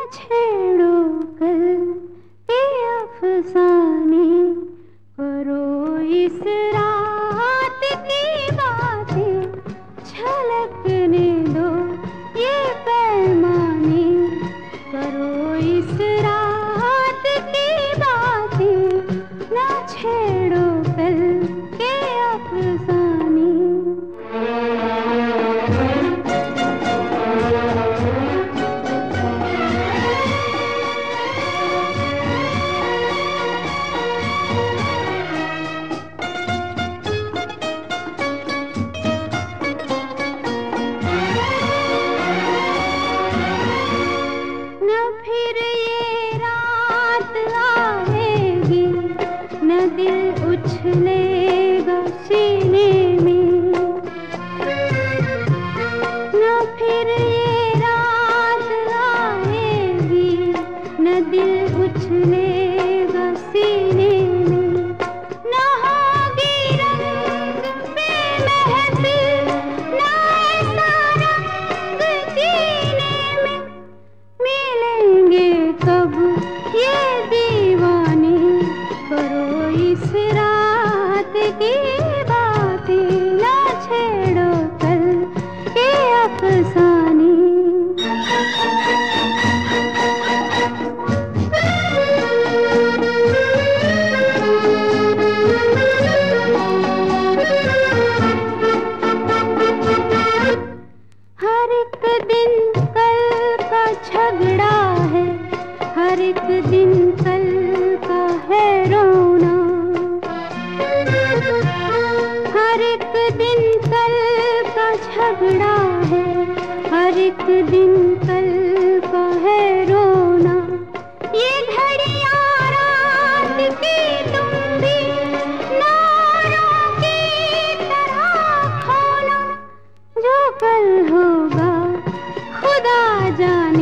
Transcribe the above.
छेड़ो कल के अफसाने, करो इस रात की बातें, छलकने दो ये पैमाने, करो इस रात की बातें, ना छेड़ो कल के अफसाने। न दिल उछलेगा सीने में, न फिर ये रात आएगी, न दिल उछलेगा सीने में, न होगी रंग पे महफिल, न ऐसा रंग जीने में, मिलेंगे कब ये दीवाने, करो इस रात की बातें, ना छेड़ो कल के अफसाने। हर एक दिन कल का झगड़ा है, हर एक दिन कल का है रोना, हर एक दिन कल का झगड़ा है, हर एक दिन कल का है रोना। ये घड़ियां रात की तुम भी नारों की तरह खोना, जो कल होगा खुदा जाने।